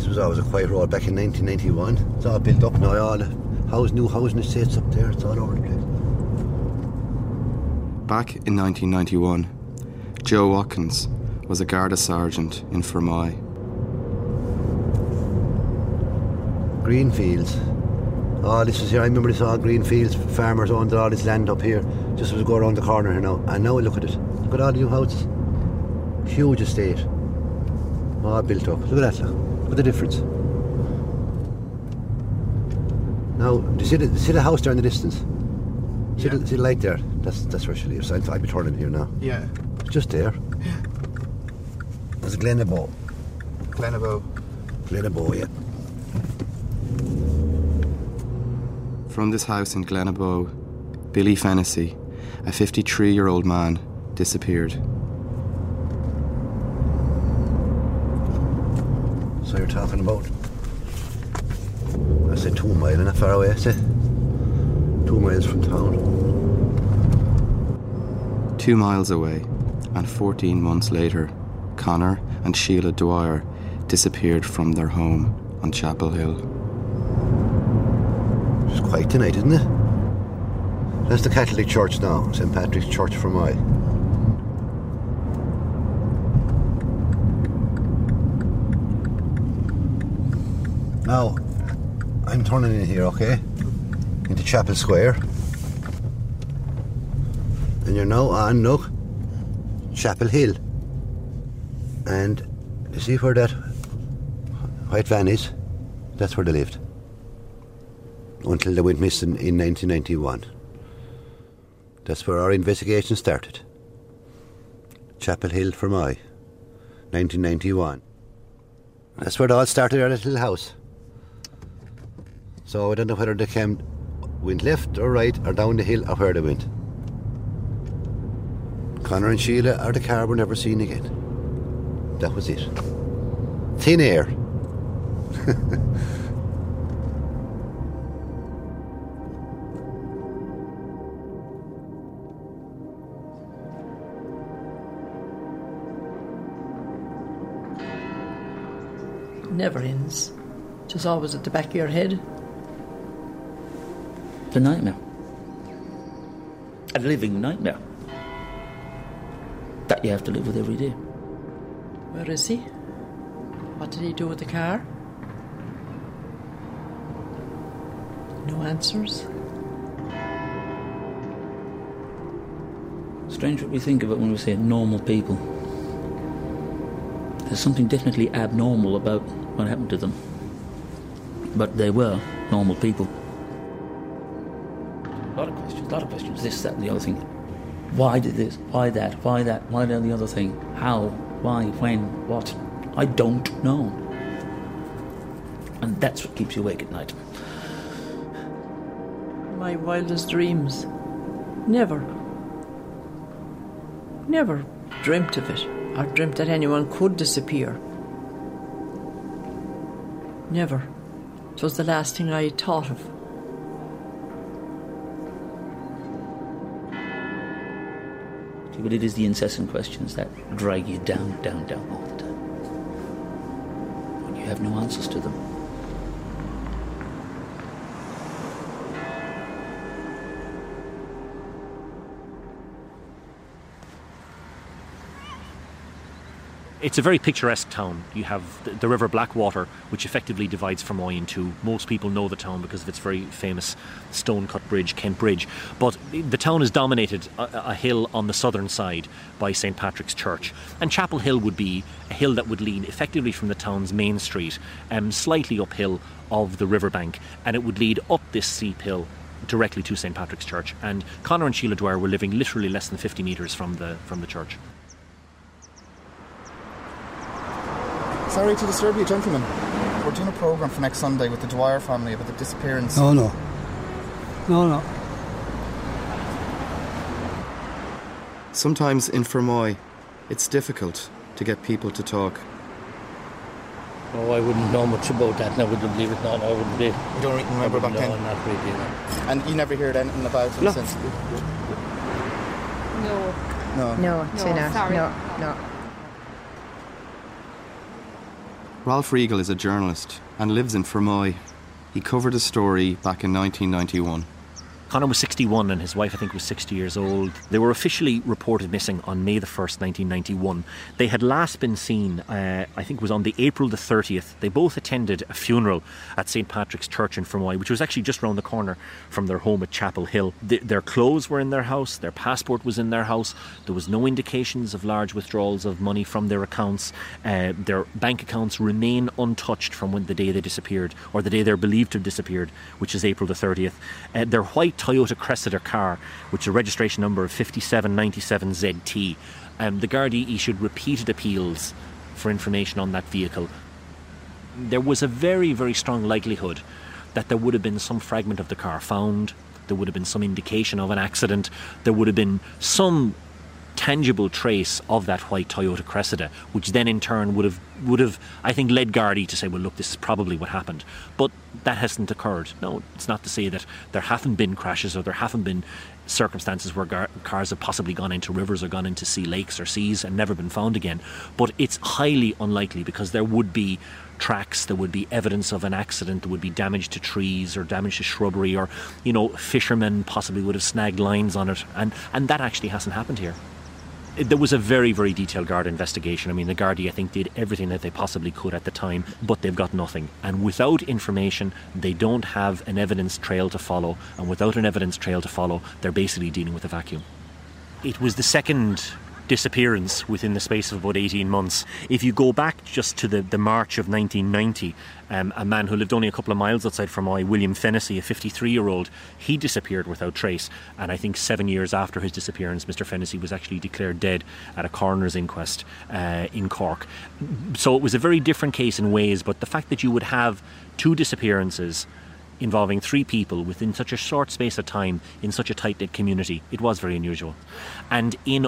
was always a quiet road back in 1991. It's all built up now, all new housing estates up there, it's all over the place. Back in 1991, Joe Watkins was a Garda sergeant in Fermoy. Green fields. Oh, this is here. I remember this all green fields. Farmers owned all this land up here. Just as we go around the corner here now. And now look at it. Look at all the new houses. Huge estate. All built up. Look at that. Look at the difference. Now, do you see the house there in the distance? See the light there? That's where she lives. I'll be turning here now. Yeah. It's just there. Yeah. There's Glenabo. Glenabo, yeah. From this house in Glenabo, Billy Fennessy, a 53-year-old man, disappeared. So you're talking about, I say 2 miles, not far away, I say. 2 miles from town. 2 miles away, and 14 months later, Conor and Sheila Dwyer disappeared from their home on Chapel Hill. It's quiet tonight, isn't it? That's the Catholic Church now, St. Patrick's Church Fermoy. Now, I'm turning in here, okay? Into Chapel Square. And you're now on, look, Chapel Hill. And you see where that white van is? That's where they lived. Until they went missing in 1991. That's where our investigation started. Chapel Hill, Fermoy, 1991. That's where they all started, our little house. So I don't know whether they went left or right or down the hill or where they went. Conor and Sheila or the car were never seen again. That was it. Thin air. Never ends. Just always at the back of your head. It's a nightmare. A living nightmare. That you have to live with every day. Where is he? What did he do with the car? No answers. Strange what we think of it when we say normal people. There's something definitely abnormal about what happened to them. But they were normal people. A lot of questions, this, that and the other thing. Why did this? Why that? Why that? Why the other thing? How? Why? When? What? I don't know. And that's what keeps you awake at night. My wildest dreams. Never dreamt of it, or dreamt that anyone could disappear. Never. It was the last thing I thought of. But it is the incessant questions that drag you down all the time. When you have no answers to them. It's a very picturesque town. You have the River Blackwater, which effectively divides Fermoy in two. Most people know the town because of its very famous stone-cut bridge, Kent Bridge. But the town is dominated a hill on the southern side by St. Patrick's Church. And Chapel Hill would be a hill that would lead effectively from the town's main street, slightly uphill of the riverbank. And it would lead up this steep hill directly to St. Patrick's Church. And Conor and Sheila Dwyer were living literally less than 50 metres from the church. Sorry to disturb you, gentlemen. We're doing a programme for next Sunday with the Dwyer family about the disappearance. No. Sometimes in Fermoy, it's difficult to get people to talk. Oh, I wouldn't know much about that, and I wouldn't believe it. No, I wouldn't be. You don't remember back then? No, not really, no. And you never heard anything about it since? No, sorry. No. Ralph Riegel is a journalist and lives in Fermoy. He covered the story back in 1991. Conor was 61 and his wife, I think, was 60 years old. They were officially reported missing on May the 1st, 1991. They had last been seen, I think it was on the April the 30th. They both attended a funeral at St. Patrick's Church in Fermoy, which was actually just round the corner from their home at Chapel Hill. Their clothes were in their house, their passport was in their house. There was no indications of large withdrawals of money from their accounts. Their bank accounts remain untouched from the day they disappeared, or the day they're believed to have disappeared, which is April the 30th. Their white Toyota Cressida car, which is a registration number of 5797ZT. The Gardaí issued repeated appeals for information on that vehicle. There was a very, very strong likelihood that there would have been some fragment of the car found. There would have been some indication of an accident. There would have been some tangible trace of that white Toyota Cressida, which then in turn would have I think led Gardaí to say, well, look, this is probably what happened. But that hasn't occurred. No, it's not to say that there haven't been crashes or there haven't been circumstances where cars have possibly gone into rivers or gone into lakes or seas and never been found again. But it's highly unlikely, because there would be tracks, there would be evidence of an accident, there would be damage to trees or damage to shrubbery, or, fishermen possibly would have snagged lines on it. And that actually hasn't happened here. There was a very, very detailed Garda investigation. I mean, the Gardaí, I think, did everything that they possibly could at the time, but they've got nothing. And without information, they don't have an evidence trail to follow. And without an evidence trail to follow, they're basically dealing with a vacuum. It was the second disappearance within the space of about 18 months. If you go back just to the March of 1990, a man who lived only a couple of miles outside Fermoy, William Fennessy, a 53-year-old, he disappeared without trace. And I think 7 years after his disappearance, Mr. Fennessy was actually declared dead at a coroner's inquest in Cork. So it was a very different case in ways, but the fact that you would have two disappearances involving three people within such a short space of time in such a tight-knit community, it was very unusual. And in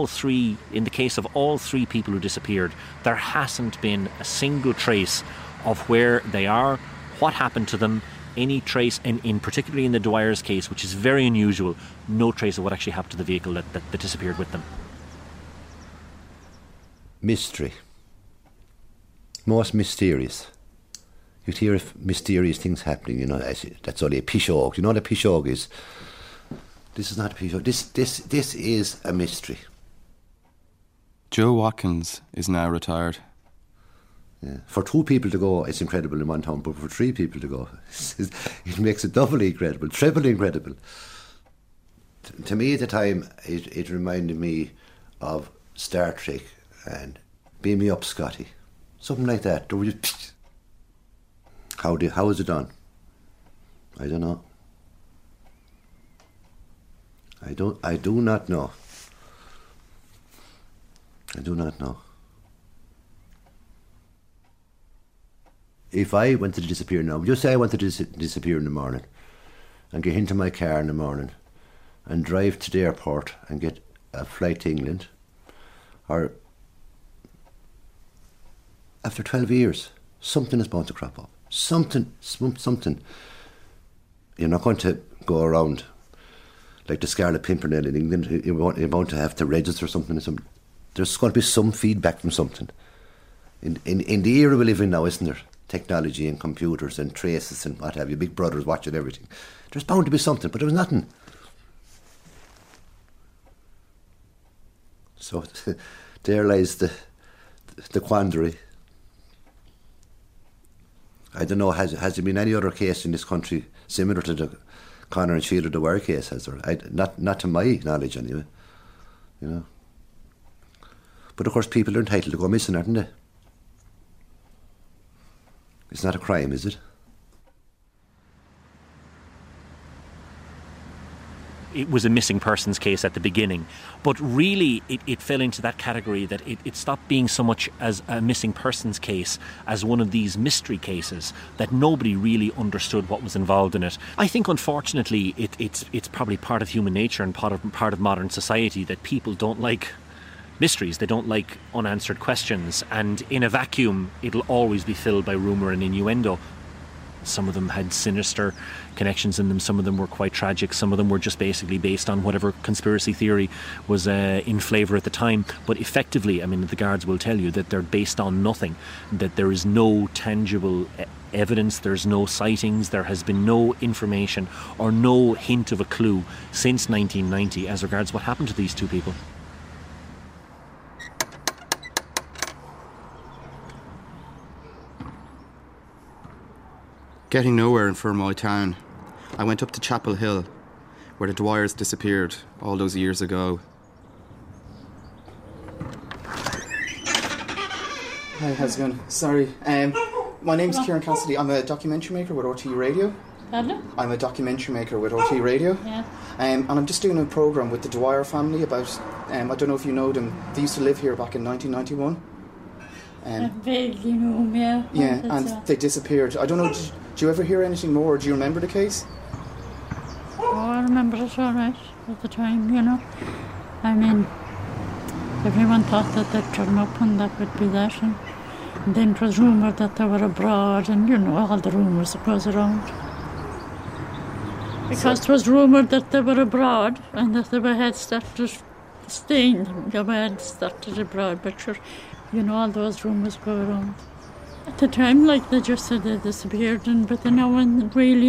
the case of all three people who disappeared, there hasn't been a single trace of where they are, what happened to them, any trace, and particularly in the Dwyer's case, which is very unusual, no trace of what actually happened to the vehicle that disappeared with them. Mystery. Most mysterious. You'd hear of mysterious things happening, that's only a pishogue. You know what a pishogue is? This is not a pishogue. This is a mystery. Joe Watkins is now retired. Yeah. For two people to go, it's incredible in one town, but for three people to go, it makes it doubly incredible, trebly incredible. To me at the time, it reminded me of Star Trek and Beam Me Up, Scotty. Something like that. How is it done? I don't know. I do not know. I do not know. If I went to disappear now, just say I wanted to disappear in the morning and get into my car in the morning and drive to the airport and get a flight to England, or after 12 years, something is bound to crop up. Something. You're not going to go around like the Scarlet Pimpernel in England. You're bound to have to register something. There's going to be some feedback from something. In the era we live in now, isn't there? Technology and computers and traces and what have you, Big Brother's watching everything. There's bound to be something, but there was nothing. So there lies the quandary. I don't know, has there been any other case in this country similar to the Conor and Sheila Dwyer case? Has there? Not to my knowledge, anyway. But of course, people are entitled to go missing, aren't they? It's not a crime, is it? It was a missing persons case at the beginning, but really it fell into that category that it stopped being so much as a missing persons case as one of these mystery cases that nobody really understood what was involved in it. I think, unfortunately, it's probably part of human nature and part of modern society that people don't like mysteries. They don't like unanswered questions, and in a vacuum it'll always be filled by rumour and innuendo. Some of them had sinister connections in them. Some of them were quite tragic. Some of them were just basically based on whatever conspiracy theory was in flavour at the time. But effectively, I mean, the guards will tell you that they're based on nothing, that there is no tangible evidence, there's no sightings, there has been no information or no hint of a clue since 1990 as regards what happened to these two people. Getting nowhere in Fermoy town, I went up to Chapel Hill, where the Dwyers disappeared all those years ago. Hi, how's it going? Sorry. My name's Kieran Cassidy. I'm a documentary maker with RTE Radio. Pardon? I'm a documentary maker with RTE Radio. Yeah. And I'm just doing a programme with the Dwyer family about, I don't know if you know them, they used to live here back in 1991. I vaguely know them, yeah. Yeah, and they disappeared. I don't know, did you ever hear anything more? Do you remember the case? Oh, I remember it all right at the time, you know. I mean, everyone thought that they'd turn up and that would be that. And then it was rumoured that they were abroad and, you know, all the rumours that goes around. Because it was rumoured that they were abroad and that they had started staying, they had started abroad, but sure, you know, all those rumours go around. At the time, like, they just said they disappeared, but then no one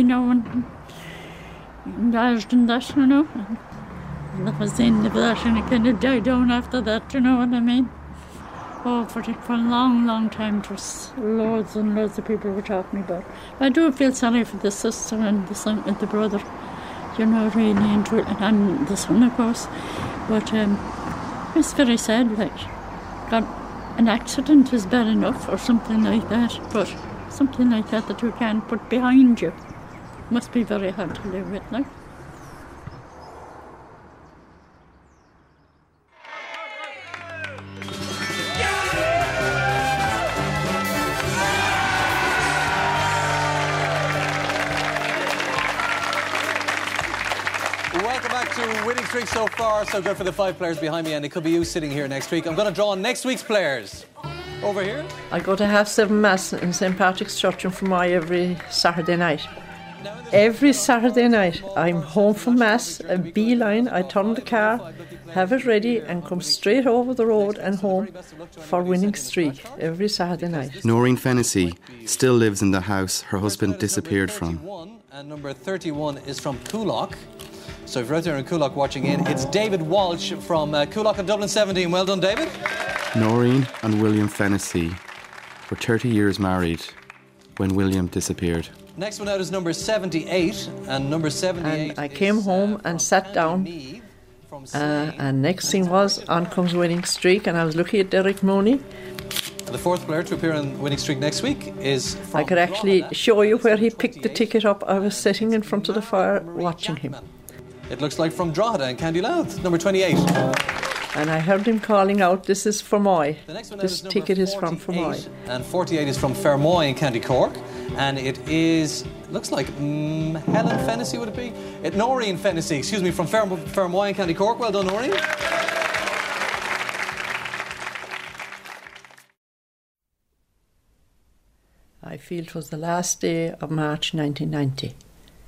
indulged in that, you know. And that was the end of that, and it kind of died down after that, you know what I mean? Oh, for a long, long time, it was loads and loads of people were talking about. I do feel sorry for the sister and the son and the brother, you know, really, and the son, of course. But it's very sad, like, an accident is bad enough or something like that, but something like that you can't put behind you must be very hard to live with, like. Welcome back to Winning Streak. So far, so good for the 5 players behind me, and it could be you sitting here next week. I'm going to draw on next week's players. Over here. I go to 7:30 Mass in St. Patrick's Church in Fermoy every Saturday night. Every Saturday night, I'm home from Mass, a beeline, I turn the car, have it ready and come straight over the road and home for Winning Streak every Saturday night. Noreen Fennessy still lives in the house her husband disappeared from. And number 31 is from Coolock. So if you're out there in Coolock watching in, it's David Walsh from Coolock and Dublin 17. Well done, David. Noreen and William Fennessy were 30 years married when William disappeared. Next one out is number 78, and number 78. And I came home and sat down, and next thing was, on comes Winning Streak, and I was looking at Derek Mooney. The fourth player to appear on Winning Streak next week is from I could actually show you where he picked the ticket up. I was sitting in front of the fire watching him. It looks like from Drogheda and Candy Louth, number 28. And I heard him calling out, "This is Fermoy. This is ticket is from Fermoy." And 48 is from Fermoy in County Cork. And it is, looks like Helen Fennessy, would it be? Noreen Fennessy, excuse me, from Fermoy in County Cork. Well done, Noreen. I feel it was the last day of March 1990.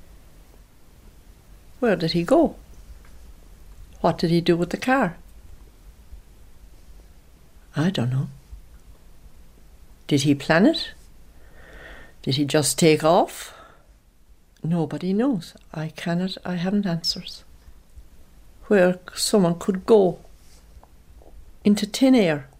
Where did he go? What did he do with the car? I don't know. Did he plan it? Did he just take off? Nobody knows. I haven't answers. Where someone could go into thin air.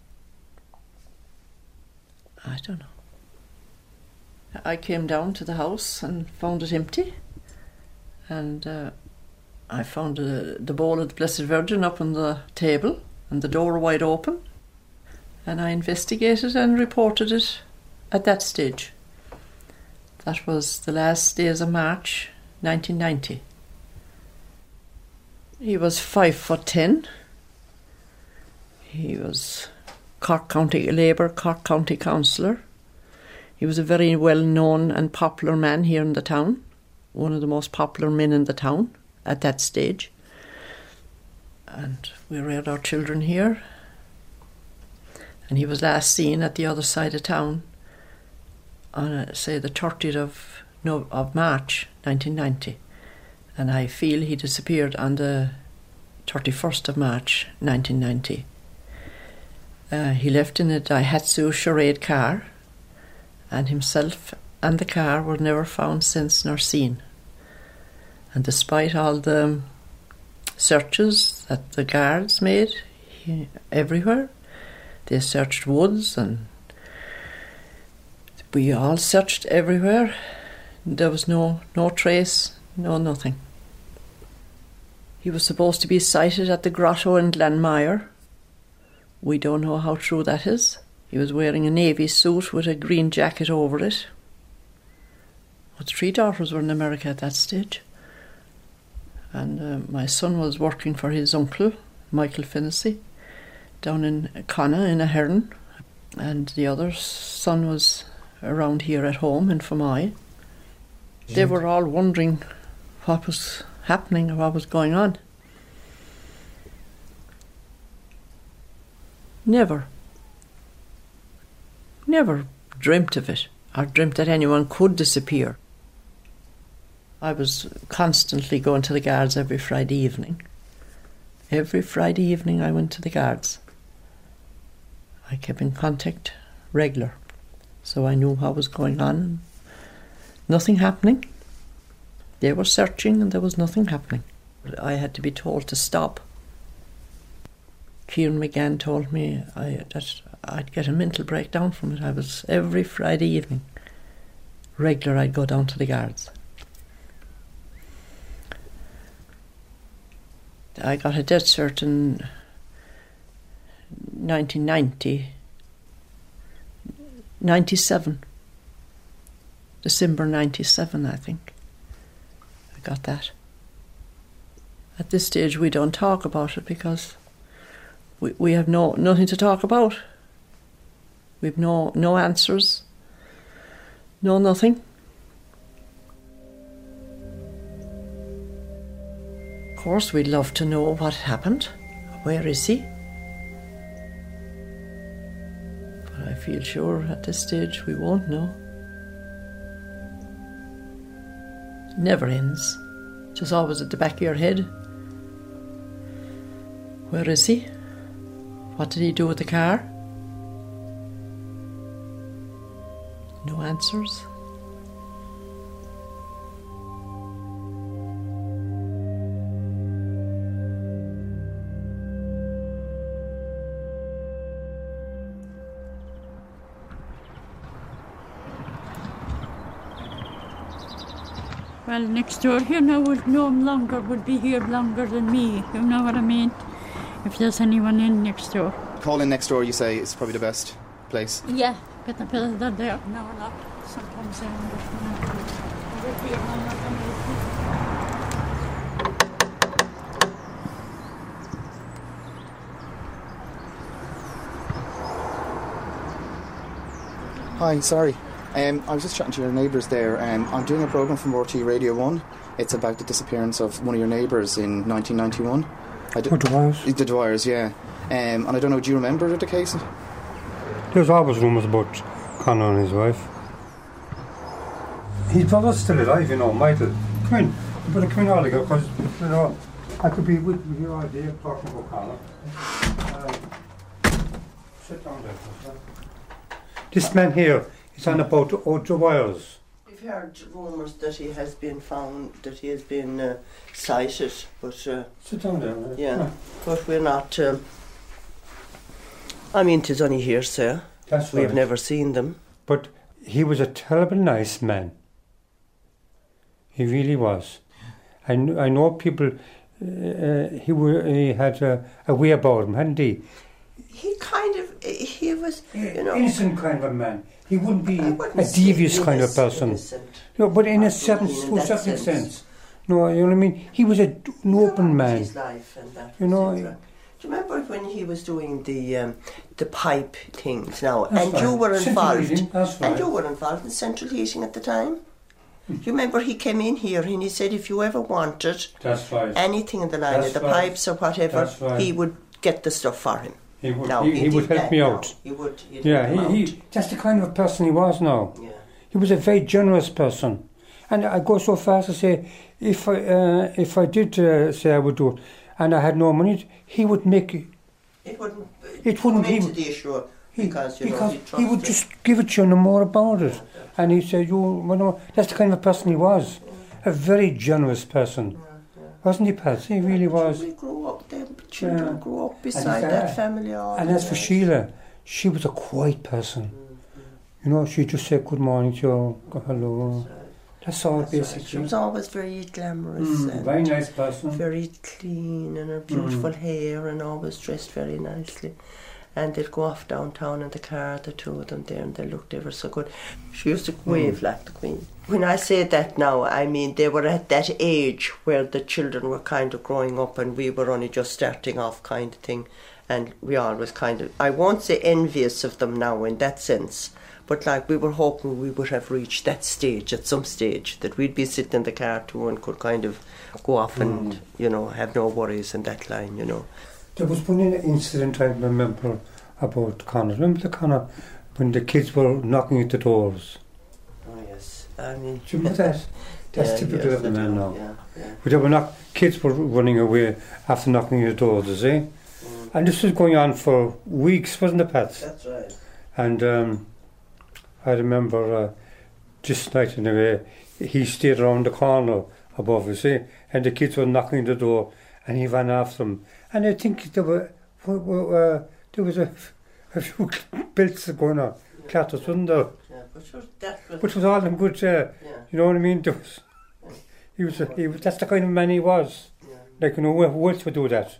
I don't know. I came down to the house and found it empty. And I found the bowl of the Blessed Virgin up on the table and the door wide open. And I investigated and reported it at that stage. That was the last days of March 1990. He was 5'10". He was Cork County Labour, Cork County Councillor. He was a very well-known and popular man here in the town. One of the most popular men in the town at that stage. And we reared our children here. And he was last seen at the other side of town on, say, the 30th of of March 1990, and I feel he disappeared on the 31st of March 1990. He left in a Daihatsu Charade car, and himself and the car were never found since nor seen. And despite all the searches that the guards made everywhere, they searched woods and we all searched everywhere. There was no trace, no nothing. He was supposed to be sighted at the grotto in Glenmire. We don't know how true that is. He was wearing a navy suit with a green jacket over it. Our 3 daughters were in America at that stage. And my son was working for his uncle, Michael Fennessy, down in Connacht in Ahern. And the other son was around here at home in Fermoy. They were all wondering what was happening or what was going on. Never dreamt of it or dreamt that anyone could disappear. I was constantly going to the guards every Friday evening. Every Friday evening I went to the guards. I kept in contact regular, so I knew what was going on. Nothing happening. They were searching and there was nothing happening. I had to be told to stop. Kieran McGann told me that I'd get a mental breakdown from it. I was every Friday evening, regular, I'd go down to the guards. I got a death cert in 97. December 97, I think. I got that. At this stage we don't talk about it because we have nothing to talk about. We've no answers, no nothing. Of course we'd love to know what happened. Where is he? But I feel sure at this stage we won't know. It never ends. Just always at the back of your head. Where is he? What did he do with the car? No answers. Well, next door here now would know him longer, would be here longer than me, you know what I mean? If there's anyone in next door. Call in next door, you say, is probably the best place. Yeah, get the pills that there now or not. Sometimes I would be longer than me. Hi, sorry. I was just chatting to your neighbours there. I'm doing a programme from RT Radio 1. It's about the disappearance of one of your neighbours in 1991. The Dwyers? The Dwyers, yeah. And I don't know, do you remember the case? There's always rumours about Conor and his wife. His brother's still alive, you know, Michael. Come in. You better come in all together, because, you know, I could be with you here all day talking about Conor. Sit down there. This man here is on about Dwyers. We've heard rumours that he has been found, that he has been sighted, but... Sit down there. Yeah, but we're not... I mean, 'tis only hearsay. That's right. We've never seen them. But he was a terrible nice man. He really was. I know people... he had a way about him, hadn't he? He kind of... He was, you know... Innocent kind of a man. He wouldn't be a devious kind of person. No, but in a certain sense. No, you know what I mean? He was an open man. His life and that, you know... Do you remember when he was doing the pipe things now? That's and right. you were involved. That's right. And you were involved in central heating at the time. Do you remember he came in here and he said if you ever wanted anything in the line of the pipes or whatever, he would get the stuff for him. He would help me out. He would. That's the kind of person he was now. Yeah. He was a very generous person. And I go so far as to say, if I did say I would do it, and I had no money, he would make it. It wouldn't. He would. The issue because he would just give it to you no more about it, and he said, that's the kind of person he was, a very generous person. Wasn't he, Pat? He really was. We grew up, the children grew up beside that family. And as for Sheila, she was a quiet person. She'd just say good morning to you, go hello. That's all basically. She was always very glamorous. And very nice person. Very clean, and her beautiful hair, and always dressed very nicely. And they'd go off downtown in the car, the two of them there, and they looked ever so good. She used to wave like the Queen. When I say that now, I mean they were at that age where the children were kind of growing up and we were only just starting off kind of thing. And we always kind of, I won't say envious of them now in that sense, but like we were hoping we would have reached that stage at some stage, that we'd be sitting in the car too and could kind of go off and, have no worries in that line, There was one incident I remember about Conor. Remember the Conor when the kids were knocking at the doors? Oh yes, I mean. Do you remember that? That's typical of the man now. Yeah. But they were kids were running away after knocking at the doors, you see? And this was going on for weeks, wasn't it, Pat? That's right. And I remember this night in a way, he stayed around the corner above, you see, and the kids were knocking at the door, and he ran after them. And I think there was a few belts going on, clatters, wasn't there? Yeah, but sure, that was... Which was all in good, you know what I mean? That's the kind of man he was. Yeah. Like, who else would do that?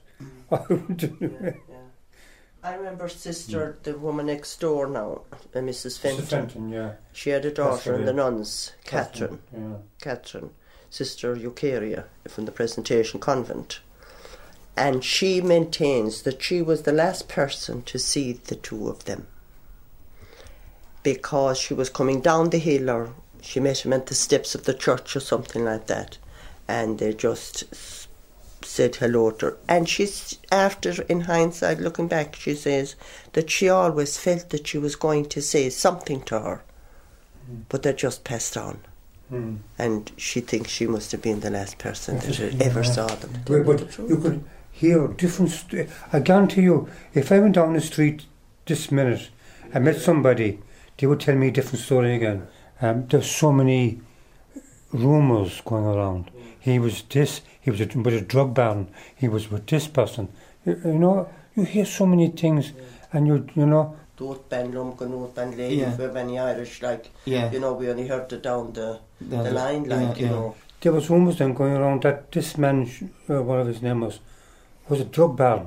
I remember sister, the woman next door now, Mrs. Fenton. Mrs. Fenton, yeah. She had a daughter in the nuns, Catherine. Yeah. Catherine, Sister Eucharia from the Presentation Convent. And she maintains that she was the last person to see the two of them, because she was coming down the hill, or she met him at the steps of the church or something like that, and they just said hello to her. And she's, after, in hindsight, looking back, she says that she always felt that she was going to say something to her, but they just passed on. And she thinks she must have been the last person that ever saw them. But you could hear different... I guarantee you, if I went down the street this minute and met somebody, they would tell me a different story again. There's so many rumours going around. He was this, he was with a drug baron, he was with this person. You hear so many things, and you know... Don't ban Lumkin, don't ban lady, if we have any Irish, we only heard it down the line, you know. There was rumours then going around that this man, whatever his name was a drug baron.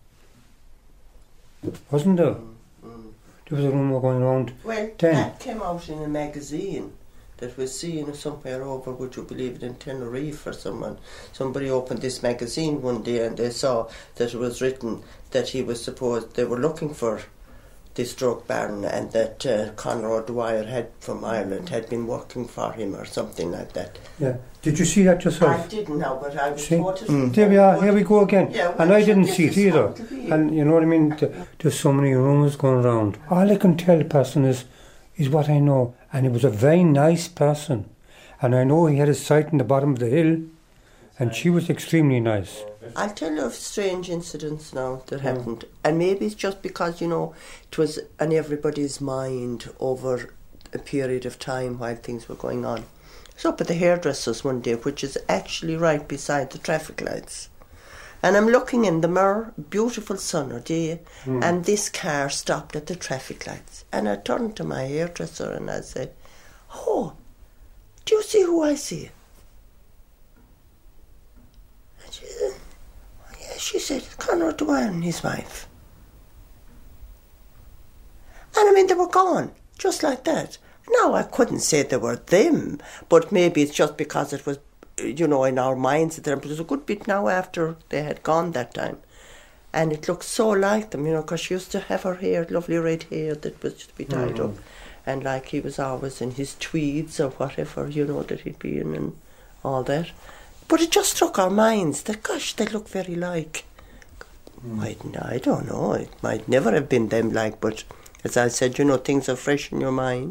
Wasn't there? There was a rumour going around. Well, that came out in a magazine that was seen somewhere over, would you believe it, in Tenerife or someone. Somebody opened this magazine one day and they saw that it was written that he was supposed, they were looking for this drug baron, and that Conor O'Dwyer from Ireland had been working for him or something like that. Yeah. Did you see that yourself? I didn't know, but I was told to there we are, here we go again. Yeah, well, and I didn't see it either. And you know what I mean? There's so many rumours going around. All I can tell the person is what I know. And he was a very nice person. And I know he had a site in the bottom of the hill, and she was extremely nice. I'll tell you of strange incidents now that happened. And maybe it's just because, it was on everybody's mind over a period of time while things were going on. I was up at the hairdresser's one day, which is actually right beside the traffic lights. And I'm looking in the mirror, beautiful summer day, and this car stopped at the traffic lights. And I turned to my hairdresser and I said, "Oh, do you see who I see?" And she said, she said, "Conor O'Dwyer and his wife." And I mean, they were gone, just like that. Now, I couldn't say they were them, but maybe it's just because it was, in our minds at the time. But it was a good bit now after they had gone that time. And it looked so like them, because she used to have her hair, lovely red hair that was to be tied up. And like he was always in his tweeds or whatever, that he'd be in and all that. But it just struck our minds that, gosh, they look very like. I don't know. It might never have been them but as I said, things are fresh in your mind.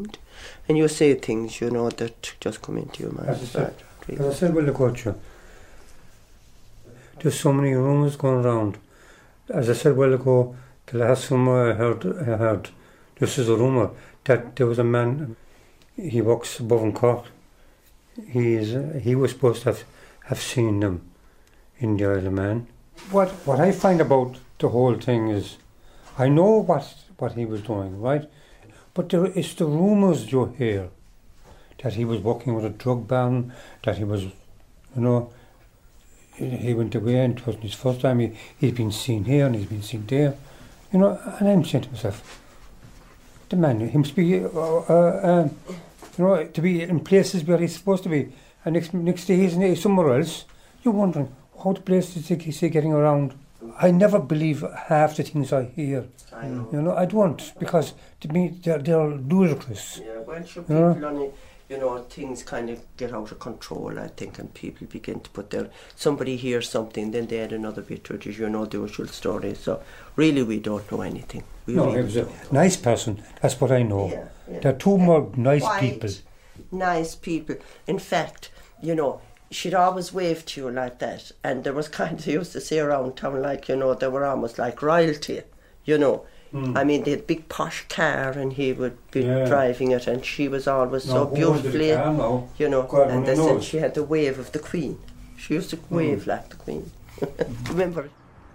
And you say things, you know, that just come into your mind. As I said, well, look at you. There's so many rumours going around. As I said a while ago, the last rumour I heard, this is a rumour, that there was a man, he works above in Cork. He was supposed to have seen them in the Isle of Man. What I find about the whole thing is, I know what he was doing, right? But it's the rumours you hear, that he was working with a drug baron, that he was, you know, he went away and it wasn't his first time. He'd been seen here and he's been seen there. You know, and I'm saying to myself, the man, he must be, you know, to be in places where he's supposed to be. And next day he's somewhere else. You're wondering, how the place is he getting around? I never believe half the things I hear. I know. You know, I don't, because to me they're ludicrous. Yeah, well, sure, people only, you know, things kind of get out of control, I think, and people begin to put their, somebody hears something, then they add another bit to it, as you know, the usual story. So really we don't know anything. He was a nice person, that's what I know. Yeah. There are two more nice people. Nice people. In fact, you know, she'd always wave to you like that, and there was kind of, they used to say around town, like, you know, they were almost like royalty, you know. I mean, they had a big posh car and he would be driving it, and she was always so beautifully, you know, God, and they said she had the wave of the Queen. She used to wave like the Queen. Remember?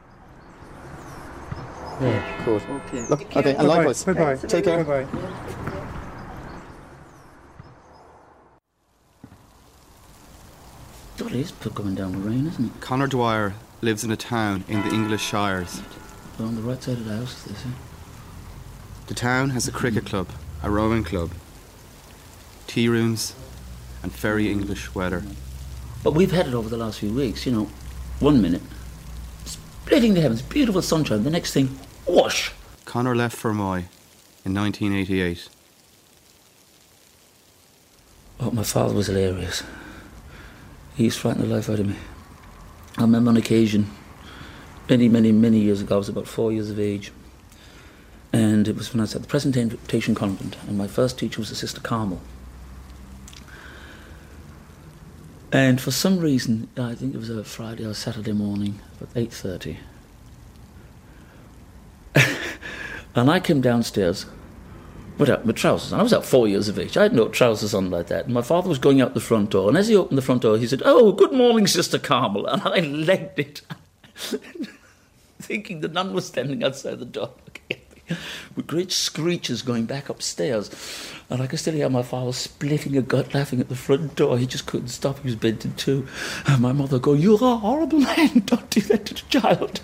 Yeah, good. Okay. Look, okay, and likewise. Bye-bye. Take care. Bye-bye. It is coming down with rain, isn't it? Conor Dwyer lives in a town in the English Shires. We're on the right side of the house, they say. The town has a cricket club, a rowing club, tea rooms, and very English weather. But we've had it over the last few weeks, you know. 1 minute, splitting the heavens, beautiful sunshine. The next thing, whoosh! Conor left Fermoy in 1988. Oh, my father was hilarious. He used to frighten the life out of me. I remember on occasion, many years ago, I was about 4 years of age, and it was when I was at the Presentation Convent, and my first teacher was Sister Carmel. And for some reason, I think it was a Friday or Saturday morning, about 8:30, and I came downstairs without my trousers on. I was about 4 years of age. I had no trousers on like that. And my father was going out the front door, and as he opened the front door, he said, "Oh, good morning, Sister Carmel," and I legged it. Thinking the nun was standing outside the door looking at me with great screeches going back upstairs, and I could still hear my father splitting a gut laughing at the front door. He just couldn't stop. He was bent in two, and my mother go, "You're a horrible man, don't do that to the child."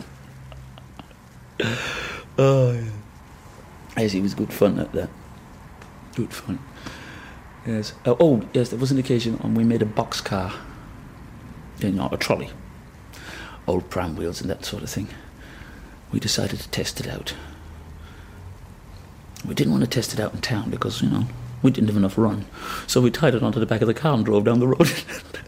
Oh yeah, yes, it was good fun at that. Good fun. Yes. Yes, there was an occasion when we made a boxcar, you know, a trolley, old pram wheels and that sort of thing. We decided to test it out. We didn't want to test it out in town because, you know, we didn't have enough run. So we tied it onto the back of the car and drove down the road.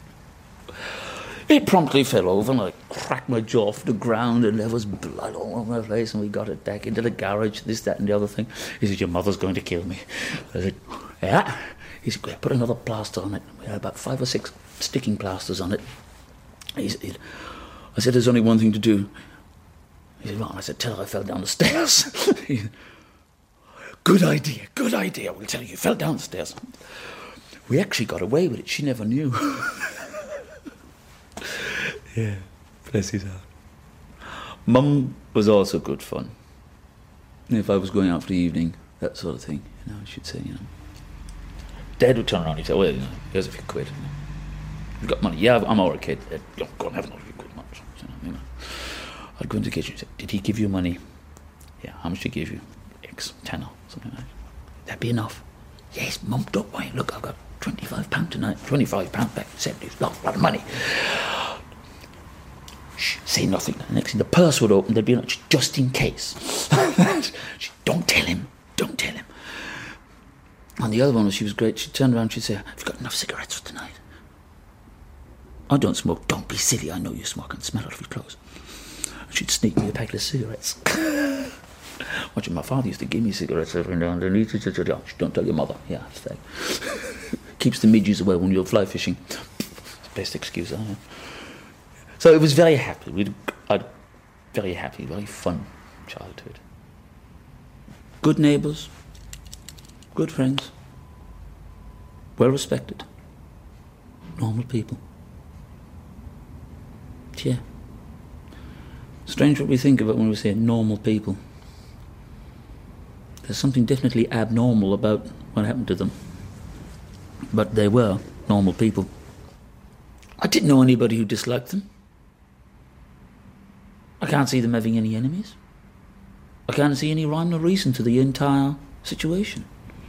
It promptly fell over and I cracked my jaw off the ground and there was blood all over my face, and we got it back into the garage, this, that and the other thing. He said, "Your mother's going to kill me." I said, "Yeah." He said, "Put another plaster on it." We had about 5 or 6 sticking plasters on it. I said, "There's only one thing to do." He said, "Well," I said, "Tell her I fell down the stairs." He said, good idea. We'll tell her you fell down the stairs." We actually got away with it. She never knew. Yeah, bless his heart. Mum was also good fun. If I was going out for the evening, that sort of thing, you know, she'd say, you know. Dad would turn around and say, "Well, you know, here's a few quid. You've got money." "Yeah, I'm all right, kid." "Go and have another few quid, much." You know. I'd go into the kitchen and say, "Did he give you money?" "Yeah." "How much did he give you?" "X, 10 or something like that." "That'd be enough." "Yes, Mum, don't worry. Look, I've got £25 tonight. £25 back, 70, a lot of money." Shh, say nothing. The next thing, the purse would open, there'd be like, "Just in case." Don't tell him. And the other one, she was great. She'd turn around and she'd say, "Have you got enough cigarettes for tonight?" "I don't smoke." "Don't be silly. I know you smoke. I can smell it off your clothes." And she'd sneak me a packet of cigarettes. Watching my father used to give me cigarettes every now and then. Don't tell your mother. Yeah, it's that. Keeps the midges away when you're fly fishing. It's the best excuse I have. So it was very happy. Very happy, very fun childhood. Good neighbours, good friends, well respected, normal people. Yeah. Strange what we think of it when we say normal people. There's something definitely abnormal about what happened to them. But they were normal people. I didn't know anybody who disliked them. I can't see them having any enemies. I can't see any rhyme or reason to the entire situation.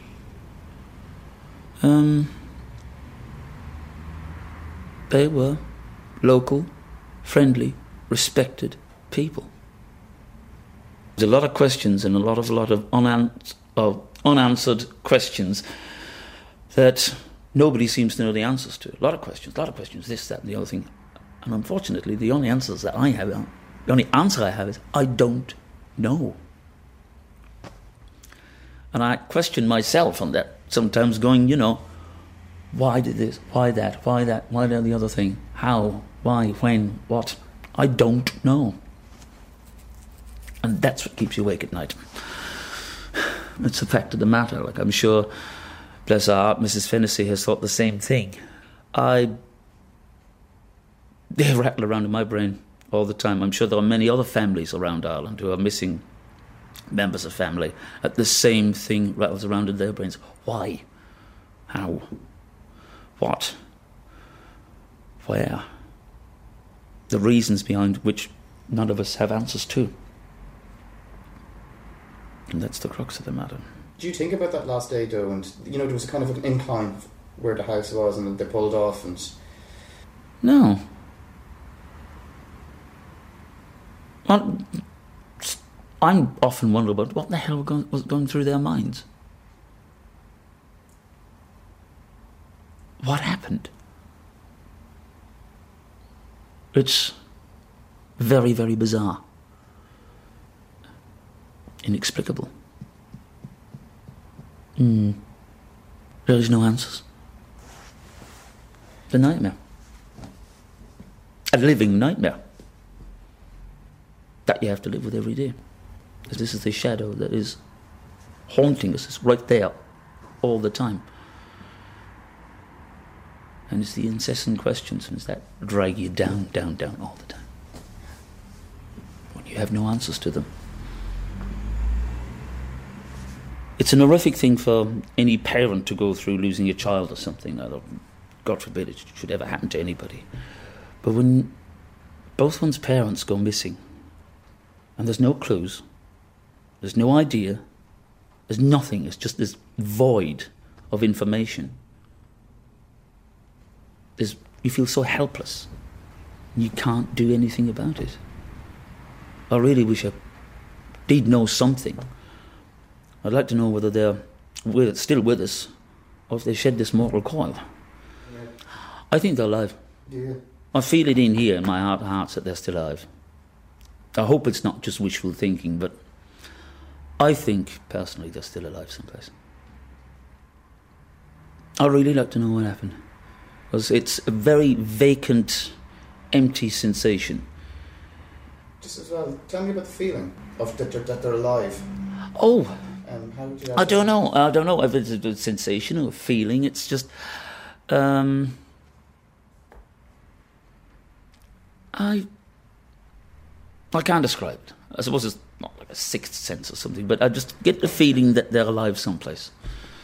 They were local, friendly, respected people. There's a lot of questions and a lot of unanswered questions that nobody seems to know the answers to. A lot of questions, this, that, and the other thing. And unfortunately, the only answer I have is, I don't know. And I question myself on that, sometimes going, why did this, why that, why the other thing, how, why, when, what? I don't know. And that's what keeps you awake at night. It's the fact of the matter. Like, I'm sure, bless her heart, Mrs. Fennessy has thought the same thing. They rattle around in my brain all the time. I'm sure there are many other families around Ireland who are missing members of family. The same thing rattles around in their brains. Why? How? What? Where? The reasons behind which none of us have answers to. And that's the crux of the matter. Do you think about that last day, though? And, there was a kind of an incline where the house was and they pulled off and... No. I'm often wondering about what the hell was going through their minds. What happened? It's very, very bizarre. Inexplicable. There is no answers. The nightmare. A living nightmare that you have to live with every day. Because this is the shadow that is haunting us. It's right there all the time. And it's the incessant questions, and it's that drag you down, down, down all the time. When you have no answers to them. It's an horrific thing for any parent to go through losing a child or something. God forbid it should ever happen to anybody. But when both one's parents go missing, and there's no clues, there's no idea, there's nothing, it's just this void of information. You feel so helpless. You can't do anything about it. I really wish I did know something. I'd like to know whether they're still with us, or if they shed this mortal coil. Yeah. I think they're alive. Yeah. I feel it in here, in my heart of hearts, that they're still alive. I hope it's not just wishful thinking, but I think, personally, they're still alive someplace. I'd really like to know what happened. Because it's a very vacant, empty sensation. Just as well, tell me about the feeling of that they're alive. Oh, how would you I don't know. I don't know if it's a sensation or a feeling. It's just... I can't describe it. I suppose it's not like a sixth sense or something, but I just get the feeling that they're alive someplace.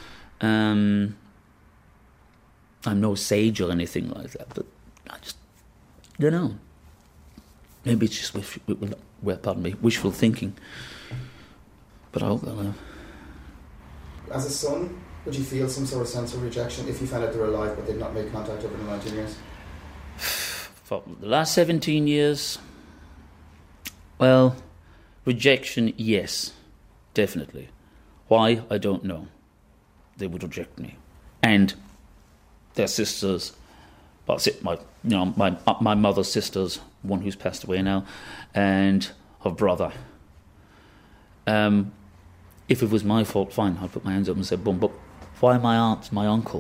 I'm no sage or anything like that, but I just don't know. Maybe it's just wishful thinking. But I hope they'll live. As a son, would you feel some sort of sense of rejection if you found out they were alive but they'd not made contact over the 19 years? For the last 17 years, well, rejection, yes, definitely. Why? I don't know. They would reject me. And their sisters, my mother's sisters, one who's passed away now, and her brother. If it was my fault, fine, I'd put my hands up and say, boom, but why my aunt, my uncle?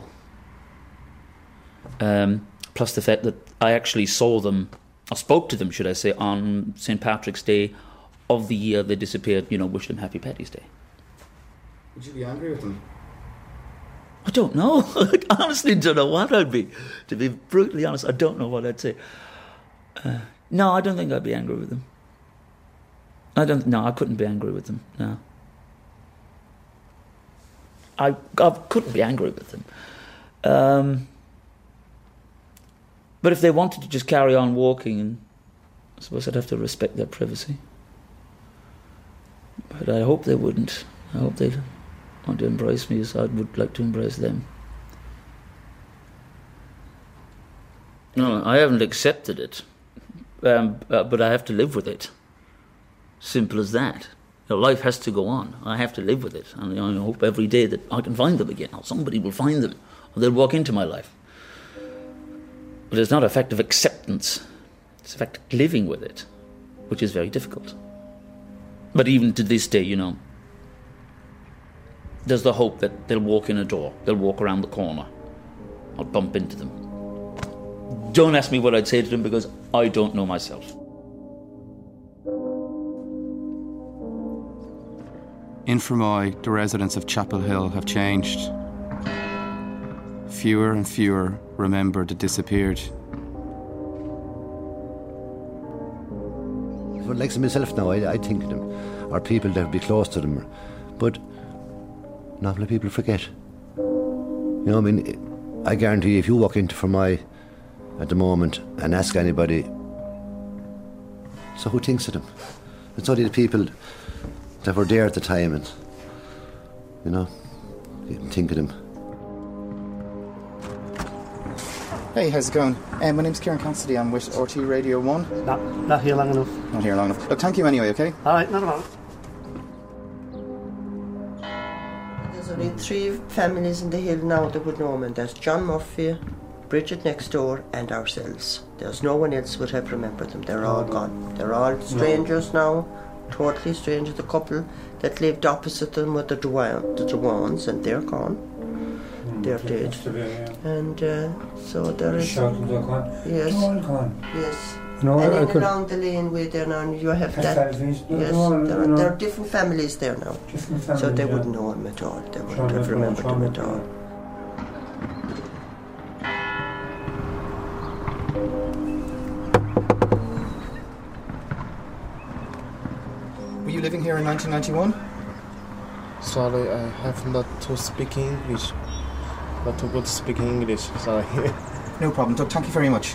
Plus the fact that I actually saw them, or spoke to them, should I say, on St. Patrick's Day of the year they disappeared, wish them Happy Paddy's Day. Would you be angry with them? I don't know. I honestly don't know what I'd be. To be brutally honest, I don't know what I'd say. No, I don't think I'd be angry with them. I couldn't be angry with them, no. I couldn't be angry with them. But if they wanted to just carry on walking, and I suppose I'd have to respect their privacy. But I hope they wouldn't. I hope they'd want to embrace me as I would like to embrace them. No, I haven't accepted it, but I have to live with it. Simple as that. Life has to go on. I have to live with it, and I hope every day that I can find them again, or somebody will find them, or they'll walk into my life. But it's not a fact of acceptance. It's a fact of living with it, which is very difficult. But even to this day, there's the hope that they'll walk in a door, they'll walk around the corner, I'll bump into them. Don't ask me what I'd say to them, because I don't know myself. In Fermoy, the residents of Chapel Hill have changed. Fewer and fewer remember the disappeared. For like myself now, I think of them, or people that would be close to them, but not many people forget. I guarantee you, if you walk into Fermoy at the moment and ask anybody, so who thinks of them? It's only the people that were there at the time, and you can think of them. Hey, how's it going? My name's Kieran Cassidy. I'm with RT Radio 1. Not here long enough. Not here long enough. Look, thank you anyway, okay? Alright, not about. There's only 3 families in the hill now that would know me, and that's John Murphy, Bridget next door, and ourselves. There's no one else would have remembered them. They're all gone. They're all strangers now, totally strangers. The couple that lived opposite them were the Dwans, and they're gone. They're dead. And so there is... Yes. All gone. Yes. No, and in along the laneway there now, you have that. Yes, there are different families there now. So they wouldn't know him at all. They wouldn't have remembered him at all. Were you living here in 1991? Sorry, I have not to speak English. Not too good to speak English, sorry. No problem, Doug, thank you very much.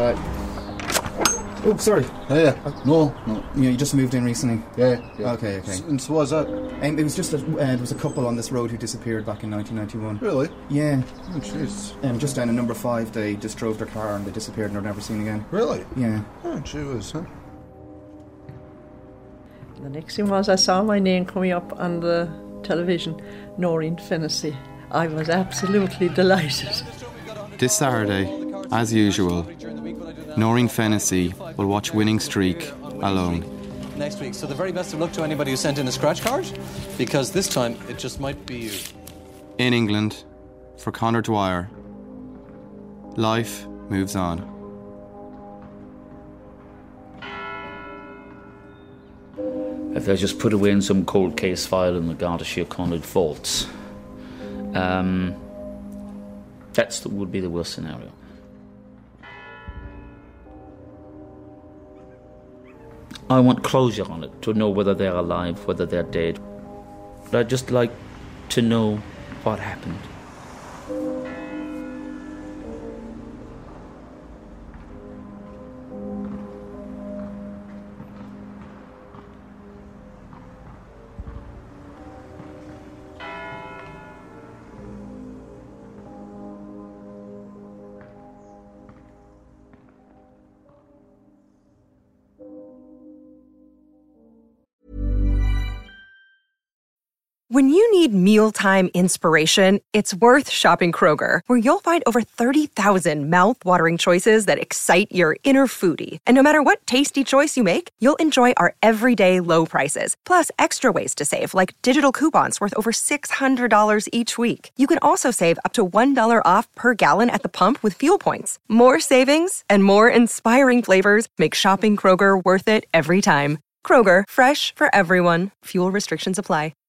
Oh, sorry. Yeah. No. Yeah, you just moved in recently? Yeah. Okay. And so what was that? It was just that there was a couple on this road who disappeared back in 1991. Really? Yeah. Oh, jeez. Just down at number 5, they just drove their car and they disappeared and they're never seen again. Really? Yeah. Oh, jeez, huh? The next thing was I saw my name coming up on the television, Noreen Fennessy. I was absolutely delighted. This Saturday, as usual, Noreen Fennessy will watch Winning Streak alone. Next week. So the very best of luck to anybody who sent in a scratch card, because this time it just might be you. In England, for Conor Dwyer, life moves on. If they're just put away in some cold case file in the Garda Síochána vaults, that would be the worst scenario. I want closure on it, to know whether they're alive, whether they're dead. But I'd just like to know what happened. When you need mealtime inspiration, it's worth shopping Kroger, where you'll find over 30,000 mouth-watering choices that excite your inner foodie. And no matter what tasty choice you make, you'll enjoy our everyday low prices, plus extra ways to save, like digital coupons worth over $600 each week. You can also save up to $1 off per gallon at the pump with fuel points. More savings and more inspiring flavors make shopping Kroger worth it every time. Kroger, fresh for everyone. Fuel restrictions apply.